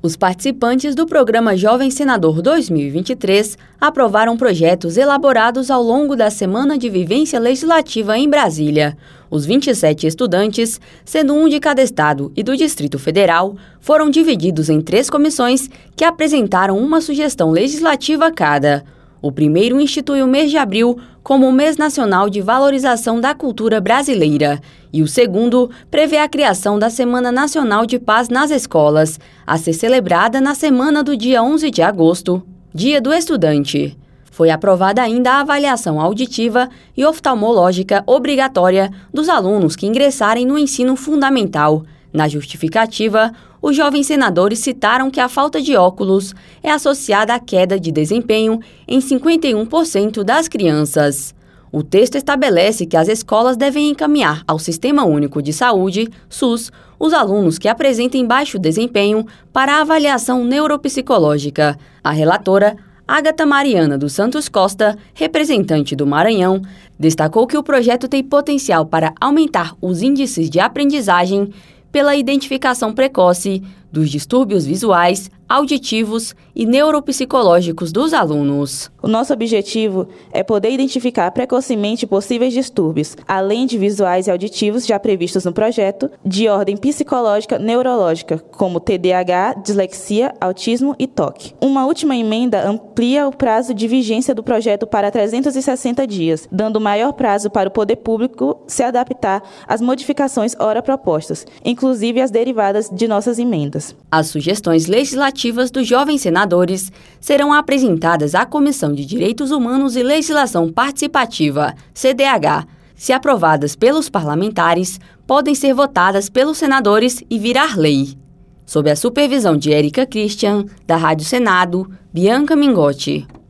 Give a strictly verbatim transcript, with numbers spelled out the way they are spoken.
Os participantes do programa Jovem Senador dois mil e vinte e três aprovaram projetos elaborados ao longo da Semana de Vivência Legislativa em Brasília. Os vinte e sete estudantes, sendo um de cada estado e do Distrito Federal, foram divididos em três comissões que apresentaram uma sugestão legislativa cada. O primeiro institui o mês de abril como o Mês Nacional de Valorização da Cultura Brasileira e o segundo prevê a criação da Semana Nacional de Paz nas Escolas, a ser celebrada na semana do dia onze de agosto, Dia do Estudante. Foi aprovada ainda a avaliação auditiva e oftalmológica obrigatória dos alunos que ingressarem no ensino fundamental. Na justificativa, os jovens senadores citaram que a falta de óculos é associada à queda de desempenho em cinquenta e um por cento das crianças. O texto estabelece que as escolas devem encaminhar ao Sistema Único de Saúde, SUS, os alunos que apresentem baixo desempenho para a avaliação neuropsicológica. A relatora, Ágata Mariana dos Santos Costa, representante do Maranhão, destacou que o projeto tem potencial para aumentar os índices de aprendizagem pela identificação precoce dos distúrbios visuais, auditivos e neuropsicológicos dos alunos. O nosso objetivo é poder identificar precocemente possíveis distúrbios, além de visuais e auditivos já previstos no projeto, de ordem psicológica neurológica, como T D A H, dislexia, autismo e toque. Uma última emenda amplia o prazo de vigência do projeto para trezentos e sessenta dias, dando maior prazo para o poder público se adaptar às modificações ora propostas, inclusive as derivadas de nossas emendas. As sugestões legislativas dos jovens senadores serão apresentadas à Comissão de Direitos Humanos e Legislação Participativa, C D H. Se aprovadas pelos parlamentares, podem ser votadas pelos senadores e virar lei. Sob a supervisão de Érica Christian, da Rádio Senado, Bianca Mingotti.